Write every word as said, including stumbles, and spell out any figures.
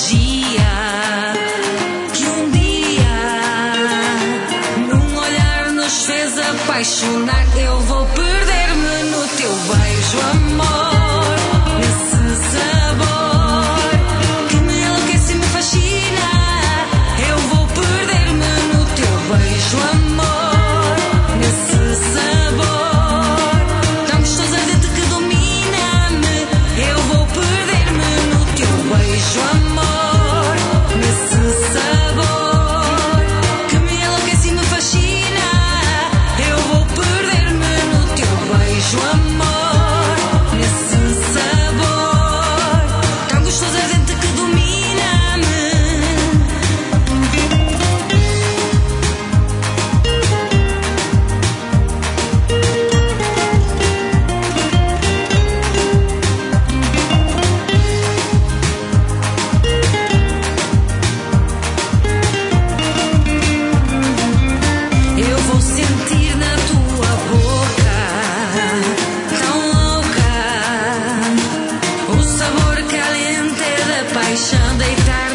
magia que um dia num olhar nos fez apaixonar. Eu vou perder-me no teu beijo, amor, nesse sabor que me enlouquece e me fascina. Eu vou perder-me no teu beijo, amor, nesse sabor tão gostoso, ardente que domina-me. Eu vou perder-me no teu beijo, amor, nesse sabor que me enlouquece e me fascina. Eu vou perder-me no teu beijo, amor, nesse sabor tão gostoso, ardente que domina-me. Eu vou sentir na tua boca tão louca o sabor caliente da paixão, deitar